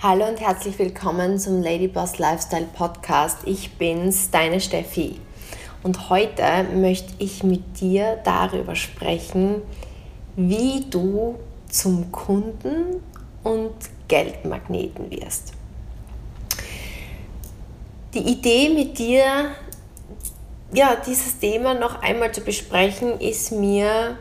Hallo und herzlich willkommen zum Ladyboss Lifestyle Podcast. Ich bin's, deine Steffi. Und heute möchte ich mit dir darüber sprechen, wie du zum Kunden und Geldmagneten wirst. Die Idee mit dir, dieses Thema noch einmal zu besprechen, ist mir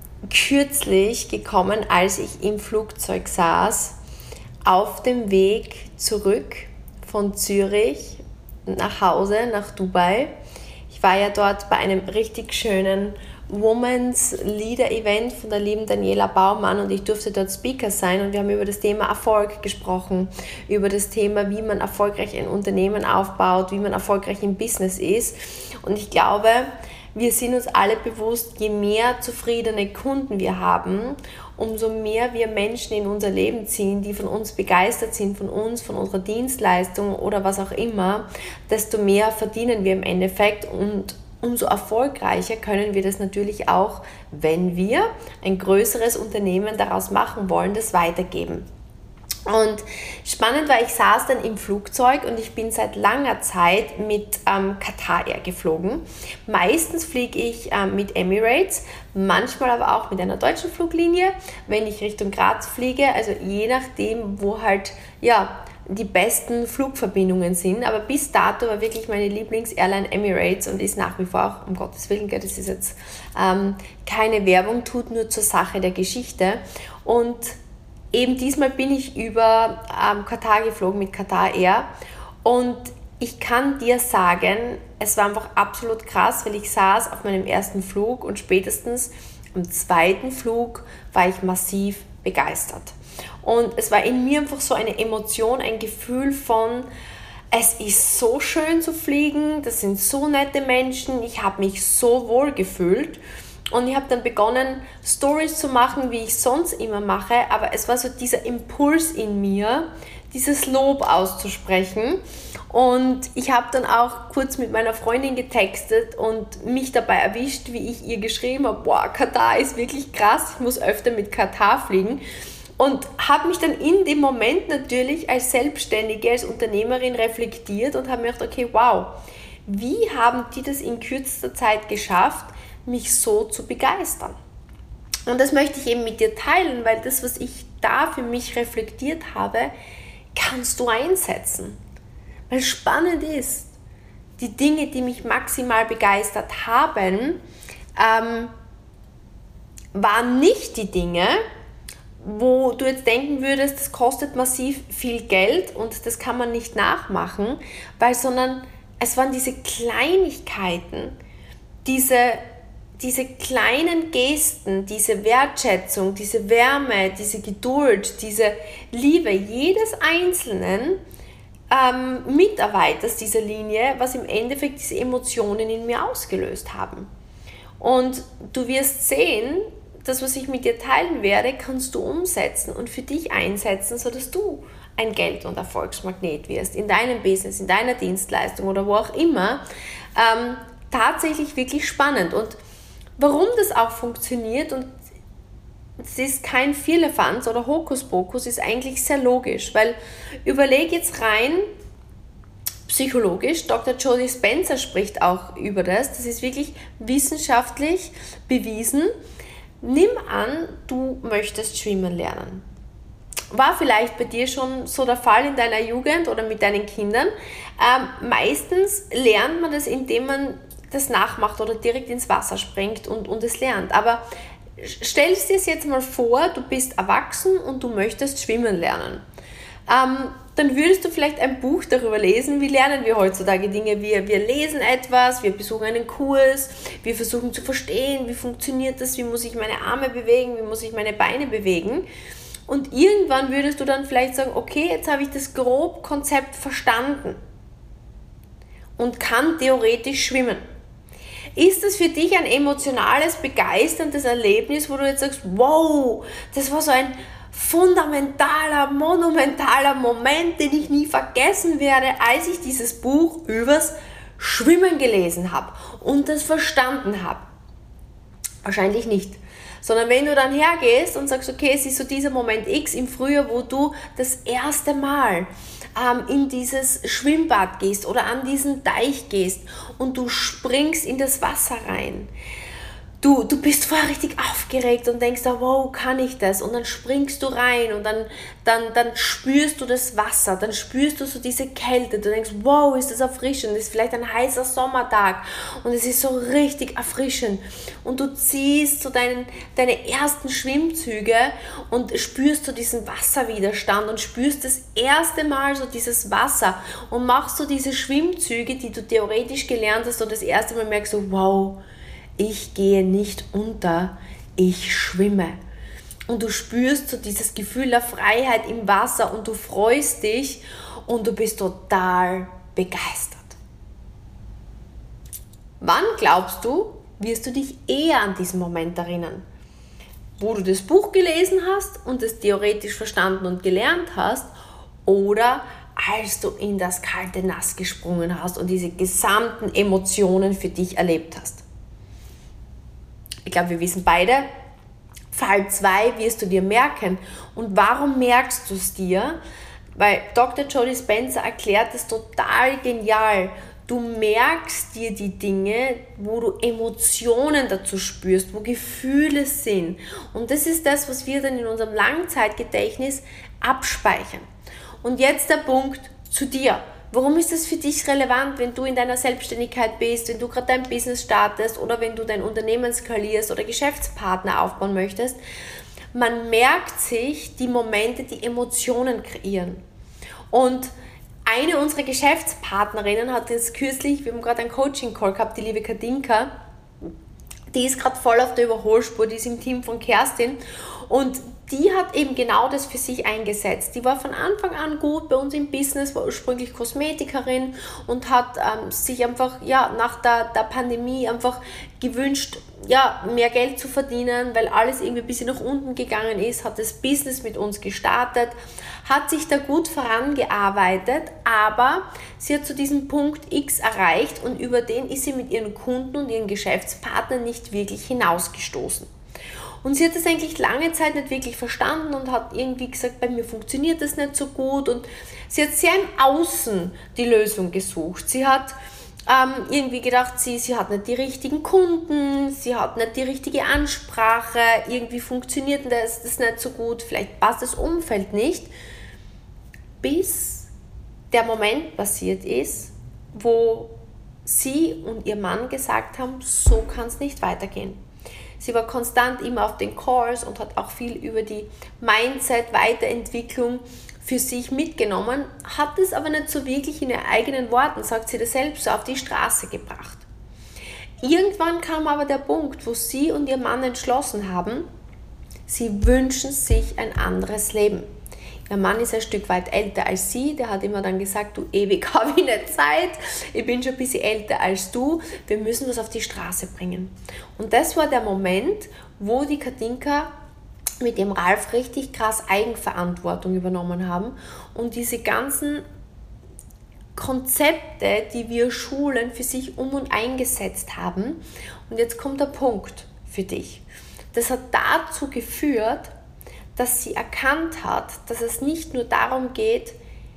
kürzlich gekommen, als ich im Flugzeug saß, auf dem Weg zurück von Zürich nach Hause, nach Dubai. Ich war ja dort bei einem richtig schönen Women's Leader Event von der lieben Daniela Baumann und ich durfte dort Speaker sein und wir haben über das Thema Erfolg gesprochen, über das Thema, wie man erfolgreich ein Unternehmen aufbaut, wie man erfolgreich im Business ist. Und ich glaube, wir sind uns alle bewusst, je mehr zufriedene Kunden wir haben, umso mehr wir Menschen in unser Leben ziehen, die von uns begeistert sind, von uns, von unserer Dienstleistung oder was auch immer, desto mehr verdienen wir im Endeffekt und umso erfolgreicher können wir das natürlich auch, wenn wir ein größeres Unternehmen daraus machen wollen, das weitergeben. Und spannend war, ich saß dann im Flugzeug und ich bin seit langer Zeit mit Qatar Air geflogen. Meistens fliege ich mit Emirates, manchmal aber auch mit einer deutschen Fluglinie, wenn ich Richtung Graz fliege, also je nachdem, wo halt die besten Flugverbindungen sind. Aber bis dato war wirklich meine Lieblings-Airline Emirates und ist nach wie vor auch, um Gottes Willen, das ist jetzt keine Werbung, tut nur zur Sache der Geschichte. Und eben diesmal bin ich über Katar geflogen mit Qatar Air und ich kann dir sagen, es war einfach absolut krass, weil ich saß auf meinem ersten Flug und spätestens am zweiten Flug war ich massiv begeistert. Und es war in mir einfach so eine Emotion, ein Gefühl von, es ist so schön zu fliegen, das sind so nette Menschen, ich habe mich so wohl gefühlt. Und ich habe dann begonnen, Stories zu machen, wie ich sonst immer mache, aber es war so dieser Impuls in mir, dieses Lob auszusprechen. Und ich habe dann auch kurz mit meiner Freundin getextet und mich dabei erwischt, wie ich ihr geschrieben habe, boah, Katar ist wirklich krass, ich muss öfter mit Katar fliegen. Und habe mich dann in dem Moment natürlich als Selbstständige, als Unternehmerin reflektiert und habe mir gedacht, okay, wow, wie haben die das in kürzester Zeit geschafft, mich so zu begeistern? Und das möchte ich eben mit dir teilen, weil das, was ich da für mich reflektiert habe, kannst du einsetzen. Weil spannend ist, die Dinge, die mich maximal begeistert haben, waren nicht die Dinge, wo du jetzt denken würdest, das kostet massiv viel Geld und das kann man nicht nachmachen, sondern es waren diese Kleinigkeiten, diese kleinen Gesten, diese Wertschätzung, diese Wärme, diese Geduld, diese Liebe jedes einzelnen Mitarbeiters dieser Linie, was im Endeffekt diese Emotionen in mir ausgelöst haben. Und du wirst sehen, das, was ich mit dir teilen werde, kannst du umsetzen und für dich einsetzen, sodass du ein Geld- und Erfolgsmagnet wirst in deinem Business, in deiner Dienstleistung oder wo auch immer. Tatsächlich wirklich spannend. Und warum das auch funktioniert, und es ist kein Firlefanz oder Hokuspokus, ist eigentlich sehr logisch, weil überleg jetzt rein psychologisch, Dr. Joe Dispenza spricht auch über das ist wirklich wissenschaftlich bewiesen. Nimm an, du möchtest schwimmen lernen. War vielleicht bei dir schon so der Fall in deiner Jugend oder mit deinen Kindern. Meistens lernt man das, indem man das nachmacht oder direkt ins Wasser springt und es lernt. Aber stell dir es jetzt mal vor, du bist erwachsen und du möchtest schwimmen lernen. Dann würdest du vielleicht ein Buch darüber lesen, wie lernen wir heutzutage Dinge. Wir lesen etwas, wir besuchen einen Kurs, wir versuchen zu verstehen, wie funktioniert das, wie muss ich meine Arme bewegen, wie muss ich meine Beine bewegen. Und irgendwann würdest du dann vielleicht sagen, okay, jetzt habe ich das Grobkonzept verstanden und kann theoretisch schwimmen. Ist das für dich ein emotionales, begeisterndes Erlebnis, wo du jetzt sagst, wow, das war so ein fundamentaler, monumentaler Moment, den ich nie vergessen werde, als ich dieses Buch übers Schwimmen gelesen habe und das verstanden habe? Wahrscheinlich nicht. Sondern wenn du dann hergehst und sagst, okay, es ist so dieser Moment X im Frühjahr, wo du das erste Mal in dieses Schwimmbad gehst oder an diesen Teich gehst und du springst in das Wasser rein. Du bist vorher richtig aufgeregt und denkst, wow, kann ich das? Und dann springst du rein und dann spürst du das Wasser, dann spürst du so diese Kälte. Du denkst, wow, ist das erfrischend. Es ist vielleicht ein heißer Sommertag und es ist so richtig erfrischend. Und du ziehst so deine ersten Schwimmzüge und spürst so diesen Wasserwiderstand und spürst das erste Mal so dieses Wasser und machst so diese Schwimmzüge, die du theoretisch gelernt hast und das erste Mal merkst du, wow, ich gehe nicht unter, ich schwimme. Und du spürst so dieses Gefühl der Freiheit im Wasser und du freust dich und du bist total begeistert. Wann glaubst du, wirst du dich eher an diesen Moment erinnern? Wo du das Buch gelesen hast und es theoretisch verstanden und gelernt hast oder als du in das kalte Nass gesprungen hast und diese gesamten Emotionen für dich erlebt hast? Ich glaube, wir wissen beide, Fall 2 wirst du dir merken. Und warum merkst du es dir? Weil Dr. Joe Dispenza erklärt es total genial. Du merkst dir die Dinge, wo du Emotionen dazu spürst, wo Gefühle sind. Und das ist das, was wir dann in unserem Langzeitgedächtnis abspeichern. Und jetzt der Punkt zu dir. Warum ist das für dich relevant, wenn du in deiner Selbstständigkeit bist, wenn du gerade dein Business startest oder wenn du dein Unternehmen skalierst oder Geschäftspartner aufbauen möchtest? Man merkt sich die Momente, die Emotionen kreieren. Und eine unserer Geschäftspartnerinnen hat jetzt kürzlich, wir haben gerade einen Coaching-Call gehabt, die liebe Katinka, die ist gerade voll auf der Überholspur, die ist im Team von Kerstin und die hat eben genau das für sich eingesetzt. Die war von Anfang an gut bei uns im Business, war ursprünglich Kosmetikerin und hat sich einfach nach der Pandemie einfach gewünscht, mehr Geld zu verdienen, weil alles irgendwie ein bisschen nach unten gegangen ist, hat das Business mit uns gestartet, hat sich da gut vorangearbeitet, aber sie hat zu diesem Punkt X erreicht und über den ist sie mit ihren Kunden und ihren Geschäftspartnern nicht wirklich hinausgestoßen. Und sie hat das eigentlich lange Zeit nicht wirklich verstanden und hat irgendwie gesagt, bei mir funktioniert das nicht so gut. Und sie hat sehr im Außen die Lösung gesucht. Sie hat irgendwie gedacht, sie hat nicht die richtigen Kunden, sie hat nicht die richtige Ansprache, irgendwie funktioniert das nicht so gut, vielleicht passt das Umfeld nicht. Bis der Moment passiert ist, wo sie und ihr Mann gesagt haben, so kann es nicht weitergehen. Sie war konstant immer auf den Calls und hat auch viel über die Mindset-Weiterentwicklung für sich mitgenommen, hat es aber nicht so wirklich in ihren eigenen Worten, sagt sie das selbst, so auf die Straße gebracht. Irgendwann kam aber der Punkt, wo sie und ihr Mann entschlossen haben, sie wünschen sich ein anderes Leben. Ihr Mann ist ein Stück weit älter als sie, der hat immer dann gesagt, du, ewig habe ich nicht Zeit, ich bin schon ein bisschen älter als du, wir müssen was auf die Straße bringen. Und das war der Moment, wo die Katinka mit dem Ralf richtig krass Eigenverantwortung übernommen haben und diese ganzen Konzepte, die wir Schulen für sich um und eingesetzt haben. Und jetzt kommt der Punkt für dich. Das hat dazu geführt, dass sie erkannt hat, dass es nicht nur darum geht,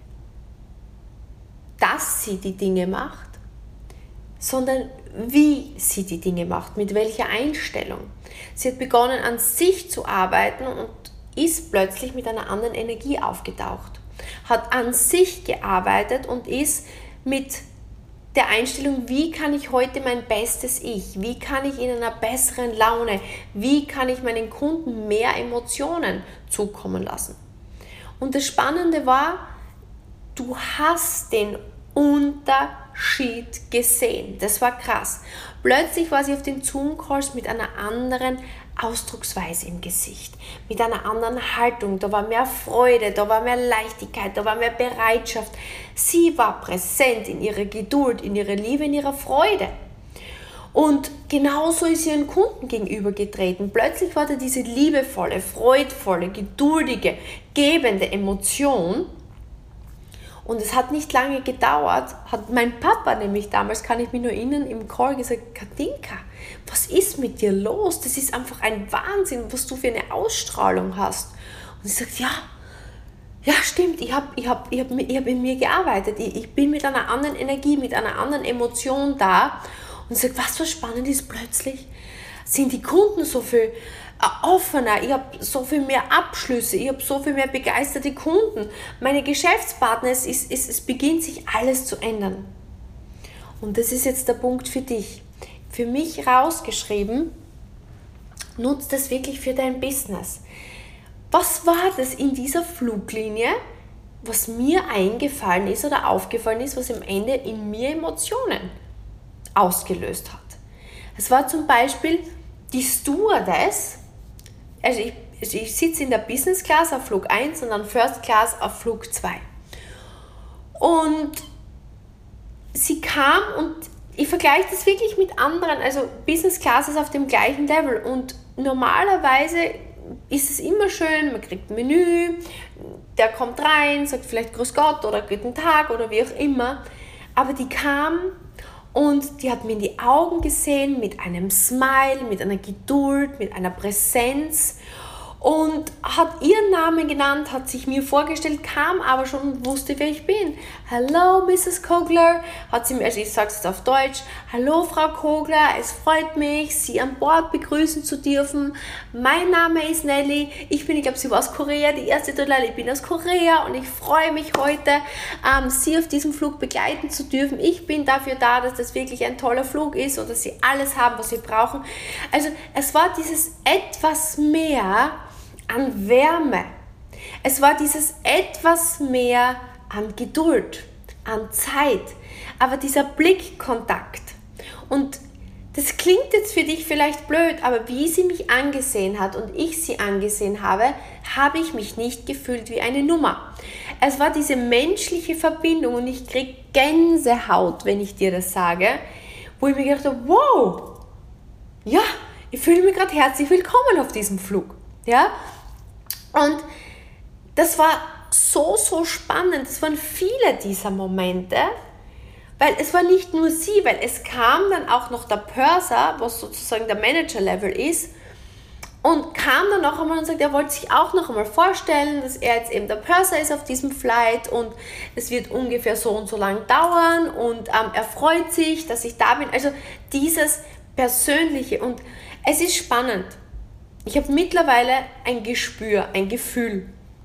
dass sie die Dinge macht, sondern wie sie die Dinge macht, mit welcher Einstellung. Sie hat begonnen, an sich zu arbeiten und ist plötzlich mit einer anderen Energie aufgetaucht, hat an sich gearbeitet und ist mit der Einstellung, wie kann ich heute mein bestes Ich, wie kann ich in einer besseren Laune, wie kann ich meinen Kunden mehr Emotionen zukommen lassen. Und das Spannende war, du hast den Unterschied gesehen. Das war krass. Plötzlich war sie auf den Zoom-Calls mit einer anderen Ausdrucksweise im Gesicht, mit einer anderen Haltung. Da war mehr Freude, da war mehr Leichtigkeit, da war mehr Bereitschaft. Sie war präsent in ihrer Geduld, in ihrer Liebe, in ihrer Freude. Und genauso ist sie ihren Kunden gegenübergetreten. Plötzlich war da diese liebevolle, freudvolle, geduldige, gebende Emotion. Und es hat nicht lange gedauert, hat mein Papa nämlich damals, kann ich mich nur erinnern, im Call gesagt, Katinka, was ist mit dir los? Das ist einfach ein Wahnsinn, was du für eine Ausstrahlung hast. Und ich sage, ja, stimmt, ich hab in mir gearbeitet. Ich bin mit einer anderen Energie, mit einer anderen Emotion da. Und ich sage, was so spannend ist plötzlich, sind die Kunden so viel offener, ich habe so viel mehr Abschlüsse, ich habe so viel mehr begeisterte Kunden, meine Geschäftspartner, es beginnt sich alles zu ändern. Und das ist jetzt der Punkt für dich. Für mich rausgeschrieben, nutzt das wirklich für dein Business. Was war das in dieser Fluglinie, was mir eingefallen ist oder aufgefallen ist, was am Ende in mir Emotionen ausgelöst hat? Es war zum Beispiel die Stewardess. Also ich sitze in der Business Class auf Flug 1 und dann First Class auf Flug 2. Und sie kam und ich vergleiche das wirklich mit anderen, also Business Class ist auf dem gleichen Level und normalerweise ist es immer schön, man kriegt ein Menü, der kommt rein, sagt vielleicht Grüß Gott oder Guten Tag oder wie auch immer, aber die kam und die hat mir in die Augen gesehen mit einem Smile, mit einer Geduld, mit einer Präsenz und hat ihren Namen genannt, hat sich mir vorgestellt, kam aber schon und wusste, wer ich bin. Hello, Mrs. Kogler, hat sie mir, also ich sage es jetzt auf Deutsch, hallo Frau Kogler, es freut mich, Sie an Bord begrüßen zu dürfen. Mein Name ist Nelly, ich glaube, sie war aus Korea, die erste Toilette, ich bin aus Korea und ich freue mich heute, Sie auf diesem Flug begleiten zu dürfen. Ich bin dafür da, dass das wirklich ein toller Flug ist und dass Sie alles haben, was Sie brauchen. Also es war dieses etwas mehr an Wärme. Es war dieses etwas mehr an Geduld, an Zeit, aber dieser Blickkontakt. Und das klingt jetzt für dich vielleicht blöd, aber wie sie mich angesehen hat und ich sie angesehen habe, habe ich mich nicht gefühlt wie eine Nummer. Es war diese menschliche Verbindung und ich kriege Gänsehaut, wenn ich dir das sage, wo ich mir gedacht habe, wow, ja, ich fühle mich gerade herzlich willkommen auf diesem Flug. Ja? Und das war so spannend. Es waren viele dieser Momente, weil es war nicht nur sie, weil es kam dann auch noch der Purser, was sozusagen der Manager-Level ist, und kam dann noch einmal und sagt, er wollte sich auch noch einmal vorstellen, dass er jetzt eben der Purser ist auf diesem Flight und es wird ungefähr so und so lang dauern und er freut sich, dass ich da bin. Also dieses Persönliche, und es ist spannend. Ich habe mittlerweile ein Gespür, ein Gefühl.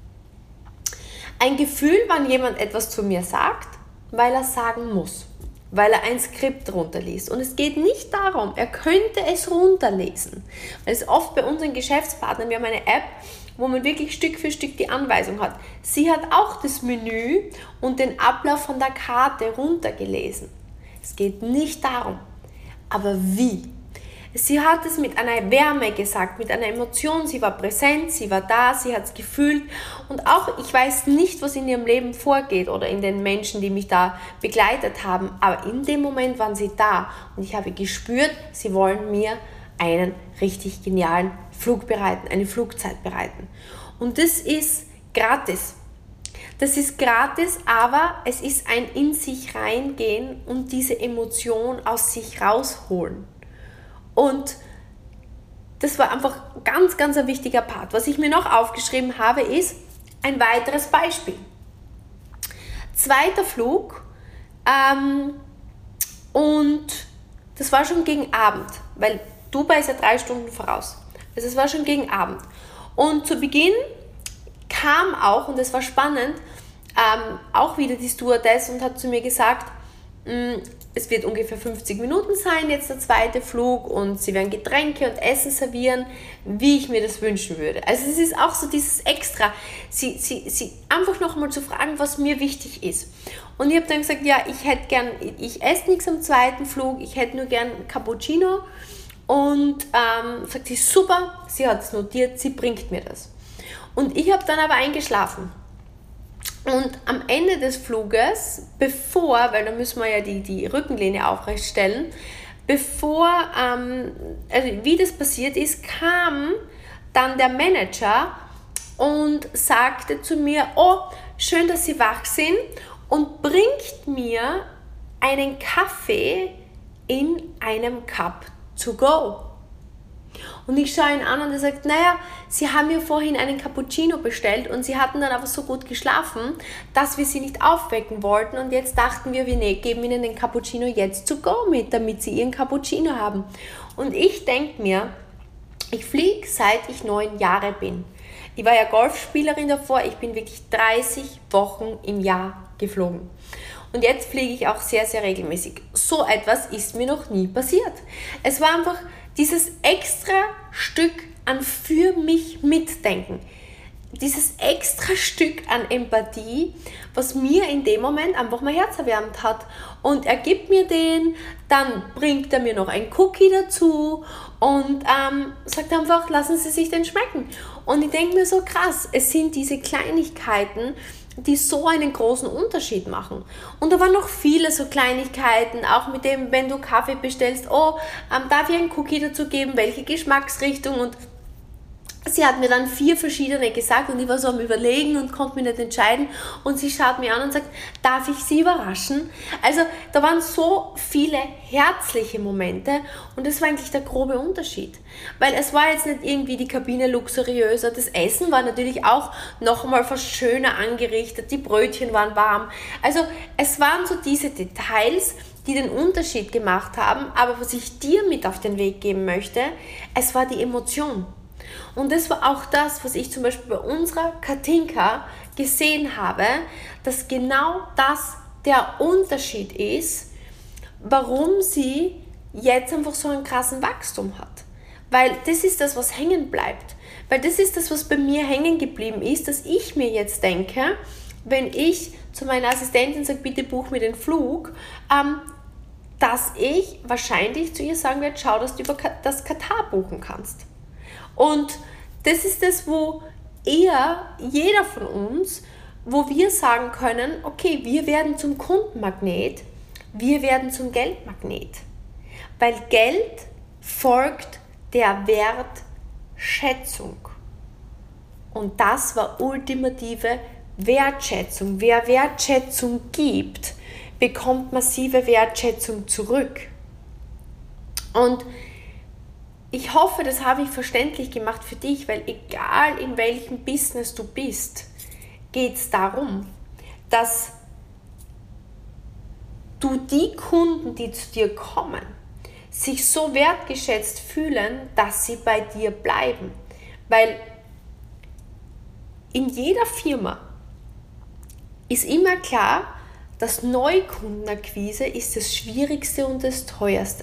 Ein Gefühl, wann jemand etwas zu mir sagt, weil er sagen muss, weil er ein Skript runterliest. Und es geht nicht darum, er könnte es runterlesen. Weil es oft bei unseren Geschäftspartnern, wir haben eine App, wo man wirklich Stück für Stück die Anweisung hat. Sie hat auch das Menü und den Ablauf von der Karte runtergelesen. Es geht nicht darum, aber wie? Sie hat es mit einer Wärme gesagt, mit einer Emotion, sie war präsent, sie war da, sie hat es gefühlt und auch, ich weiß nicht, was in ihrem Leben vorgeht oder in den Menschen, die mich da begleitet haben, aber in dem Moment waren sie da und ich habe gespürt, sie wollen mir einen richtig genialen Flug bereiten, eine Flugzeit bereiten. Und das ist gratis. Das ist gratis, aber es ist ein in sich reingehen und diese Emotion aus sich rausholen. Und das war einfach ganz ein wichtiger Part. Was ich mir noch aufgeschrieben habe, ist ein weiteres Beispiel. Zweiter Flug und das war schon gegen Abend, weil Dubai ist ja 3 Stunden voraus. Also es war schon gegen Abend. Und zu Beginn kam auch, und das war spannend, auch wieder die Stewardess und hat zu mir gesagt, es wird ungefähr 50 Minuten sein, jetzt der zweite Flug, und sie werden Getränke und Essen servieren, wie ich mir das wünschen würde. Also es ist auch so dieses Extra, sie einfach noch einmal zu fragen, was mir wichtig ist. Und ich habe dann gesagt, ja, ich esse nichts am zweiten Flug, ich hätte nur gern Cappuccino. Und sagt sie, super, sie hat es notiert, sie bringt mir das. Und ich habe dann aber eingeschlafen. Und am Ende des Fluges, weil da müssen wir ja die Rückenlehne aufrecht stellen, wie das passiert ist, kam dann der Manager und sagte zu mir, oh, schön, dass Sie wach sind und bringt mir einen Kaffee in einem Cup to go. Und ich schaue ihn an und er sagt, naja, Sie haben mir vorhin einen Cappuccino bestellt und Sie hatten dann aber so gut geschlafen, dass wir Sie nicht aufwecken wollten und jetzt dachten wir geben Ihnen den Cappuccino jetzt to go mit, damit Sie Ihren Cappuccino haben. Und ich denke mir, ich fliege seit ich 9 Jahre bin. Ich war ja Golfspielerin davor, ich bin wirklich 30 Wochen im Jahr geflogen. Und jetzt fliege ich auch sehr, sehr regelmäßig. So etwas ist mir noch nie passiert. Es war einfach dieses extra Stück an für mich mitdenken. Dieses extra Stück an Empathie, was mir in dem Moment einfach mein Herz erwärmt hat. Und er gibt mir den, dann bringt er mir noch ein Cookie dazu und sagt einfach, lassen Sie sich den schmecken. Und ich denke mir so krass, es sind diese Kleinigkeiten, die so einen großen Unterschied machen. Und da waren noch viele so Kleinigkeiten, auch mit dem, wenn du Kaffee bestellst, darf ich einen Cookie dazu geben, welche Geschmacksrichtung, und sie hat mir dann 4 verschiedene gesagt und ich war so am Überlegen und konnte mich nicht entscheiden und sie schaut mich an und sagt, darf ich Sie überraschen? Also da waren so viele herzliche Momente und das war eigentlich der grobe Unterschied. Weil es war jetzt nicht irgendwie die Kabine luxuriöser, das Essen war natürlich auch nochmal fast schöner angerichtet, die Brötchen waren warm. Also es waren so diese Details, die den Unterschied gemacht haben, aber was ich dir mit auf den Weg geben möchte, es war die Emotion. Und das war auch das, was ich zum Beispiel bei unserer Katinka gesehen habe, dass genau das der Unterschied ist, warum sie jetzt einfach so einen krassen Wachstum hat. Weil das ist das, was hängen bleibt. Weil das ist das, was bei mir hängen geblieben ist, dass ich mir jetzt denke, wenn ich zu meiner Assistentin sage, bitte buch mir den Flug, dass ich wahrscheinlich zu ihr sagen werde, schau, dass du über das Katar buchen kannst. Und das ist das, wo jeder von uns, wo wir sagen können, okay, wir werden zum Kundenmagnet, wir werden zum Geldmagnet. Weil Geld folgt der Wertschätzung. Und das war ultimative Wertschätzung. Wer Wertschätzung gibt, bekommt massive Wertschätzung zurück. Und ich hoffe, das habe ich verständlich gemacht für dich, weil egal in welchem Business du bist, geht es darum, dass du die Kunden, die zu dir kommen, sich so wertgeschätzt fühlen, dass sie bei dir bleiben. Weil in jeder Firma ist immer klar, dass Neukundenakquise ist das Schwierigste und das Teuerste.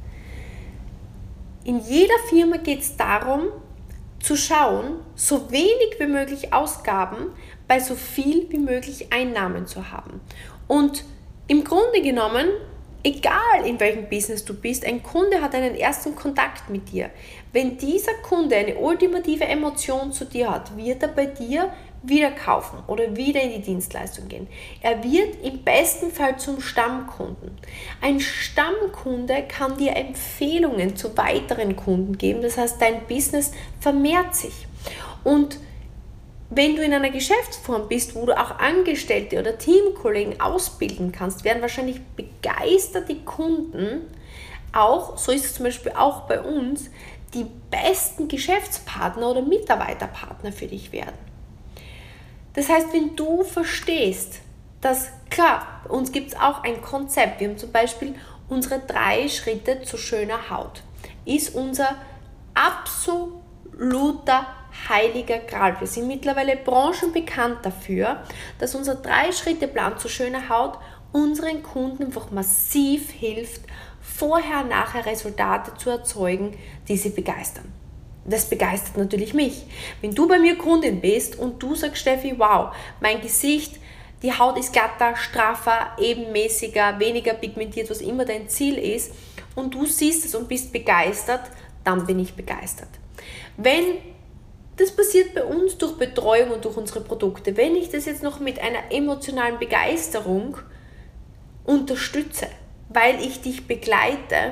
In jeder Firma geht es darum, zu schauen, so wenig wie möglich Ausgaben bei so viel wie möglich Einnahmen zu haben. Und im Grunde genommen, egal in welchem Business du bist, ein Kunde hat einen ersten Kontakt mit dir. Wenn dieser Kunde eine ultimative Emotion zu dir hat, wird er bei dir wieder kaufen oder wieder in die Dienstleistung gehen. Er wird im besten Fall zum Stammkunden. Ein Stammkunde kann dir Empfehlungen zu weiteren Kunden geben, das heißt, dein Business vermehrt sich. Und wenn du in einer Geschäftsform bist, wo du auch Angestellte oder Teamkollegen ausbilden kannst, werden wahrscheinlich begeisterte Kunden auch, so ist es zum Beispiel auch bei uns, die besten Geschäftspartner oder Mitarbeiterpartner für dich werden. Das heißt, wenn du verstehst, dass, klar, bei uns gibt es auch ein Konzept. Wir haben zum Beispiel unsere 3 Schritte zu schöner Haut. Ist unser absoluter heiliger Gral. Wir sind mittlerweile branchenbekannt dafür, dass unser 3-Schritte-Plan zu schöner Haut unseren Kunden einfach massiv hilft, vorher-nachher Resultate zu erzeugen, die sie begeistern. Das begeistert natürlich mich. Wenn du bei mir Kundin bist und du sagst, Steffi, wow, mein Gesicht, die Haut ist glatter, straffer, ebenmäßiger, weniger pigmentiert, was immer dein Ziel ist, und du siehst es und bist begeistert, dann bin ich begeistert. Wenn das passiert bei uns durch Betreuung und durch unsere Produkte, wenn ich das jetzt noch mit einer emotionalen Begeisterung unterstütze, weil ich dich begleite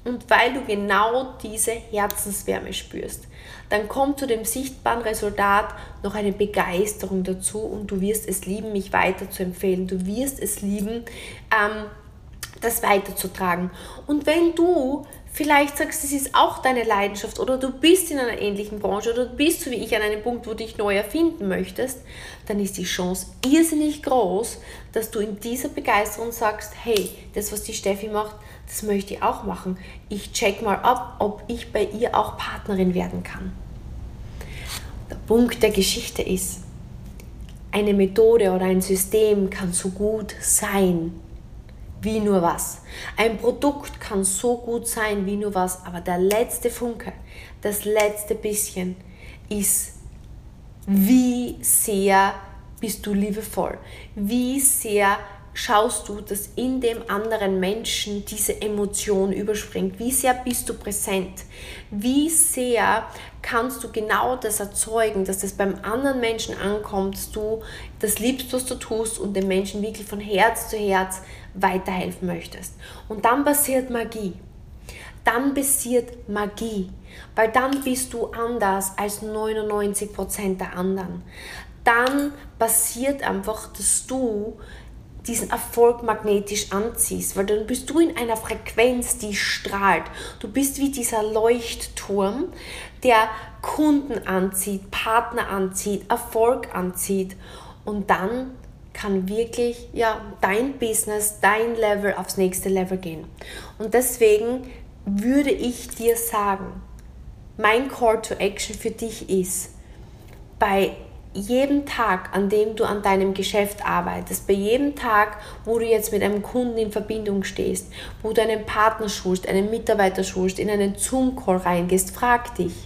Und weil du genau diese Herzenswärme spürst, dann kommt zu dem sichtbaren Resultat noch eine Begeisterung dazu und du wirst es lieben, mich weiter zu empfehlen. Du wirst es lieben, das weiterzutragen. Und wenn du vielleicht sagst, es ist auch deine Leidenschaft oder du bist in einer ähnlichen Branche oder du bist so wie ich an einem Punkt, wo du dich neu erfinden möchtest, dann ist die Chance irrsinnig groß, dass du in dieser Begeisterung sagst, hey, das, was die Steffi macht, das möchte ich auch machen. Ich check mal ab, ob ich bei ihr auch Partnerin werden kann. Der Punkt der Geschichte ist, eine Methode oder ein System kann so gut sein wie nur was. Ein Produkt kann so gut sein wie nur was, aber der letzte Funke, das letzte bisschen ist, wie sehr bist du liebevoll, wie sehr schaust du, dass in dem anderen Menschen diese Emotion überspringt, wie sehr bist du präsent, wie sehr kannst du genau das erzeugen, dass das beim anderen Menschen ankommt, dass du das liebst, was du tust und dem Menschen wirklich von Herz zu Herz weiterhelfen möchtest. Und dann passiert Magie. Weil dann bist du anders als 99% der anderen. Dann passiert einfach, dass du diesen Erfolg magnetisch anziehst, weil dann bist du in einer Frequenz, die strahlt. Du bist wie dieser Leuchtturm, der Kunden anzieht, Partner anzieht, Erfolg anzieht und dann kann wirklich dein Business, dein Level aufs nächste Level gehen. Und deswegen würde ich dir sagen, mein Call to Action für dich ist, bei jedem Tag, an dem du an deinem Geschäft arbeitest, bei jedem Tag, wo du jetzt mit einem Kunden in Verbindung stehst, wo du einen Partner schulst, einen Mitarbeiter schulst, in einen Zoom-Call reingehst, frag dich,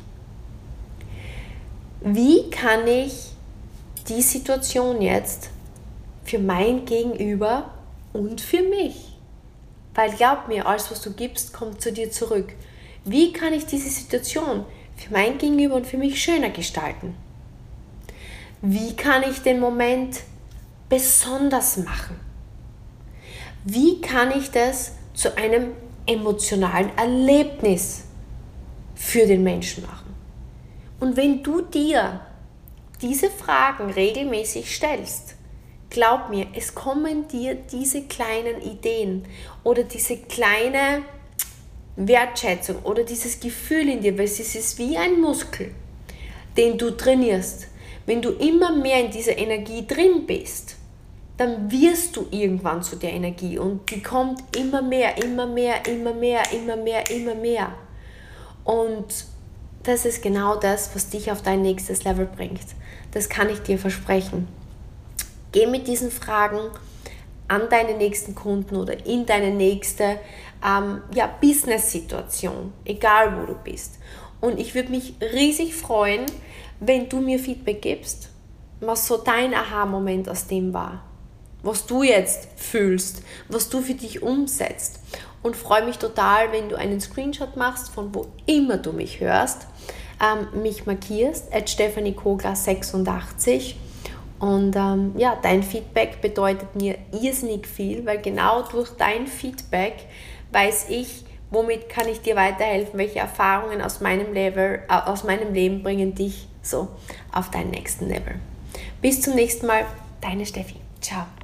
wie kann ich die Situation jetzt für mein Gegenüber und für mich, weil glaub mir, alles was du gibst, kommt zu dir zurück. Wie kann ich diese Situation für mein Gegenüber und für mich schöner gestalten? Wie kann ich den Moment besonders machen? Wie kann ich das zu einem emotionalen Erlebnis für den Menschen machen? Und wenn du dir diese Fragen regelmäßig stellst, glaub mir, es kommen dir diese kleinen Ideen oder diese kleine Wertschätzung oder dieses Gefühl in dir, weil es ist wie ein Muskel, den du trainierst. Wenn du immer mehr in dieser Energie drin bist, dann wirst du irgendwann zu der Energie und die kommt immer mehr. Und das ist genau das, was dich auf dein nächstes Level bringt. Das kann ich dir versprechen. Geh mit diesen Fragen an deine nächsten Kunden oder in deine nächste Business-Situation, egal wo du bist. Und ich würde mich riesig freuen, wenn du mir Feedback gibst, was so dein Aha-Moment aus dem war, was du jetzt fühlst, was du für dich umsetzt. Und freue mich total, wenn du einen Screenshot machst, von wo immer du mich hörst, mich markierst, @stephaniekogler86. Und dein Feedback bedeutet mir irrsinnig viel, weil genau durch dein Feedback weiß ich, womit kann ich dir weiterhelfen, welche Erfahrungen aus meinem Leben bringen dich so auf deinen nächsten Level. Bis zum nächsten Mal, deine Steffi. Ciao.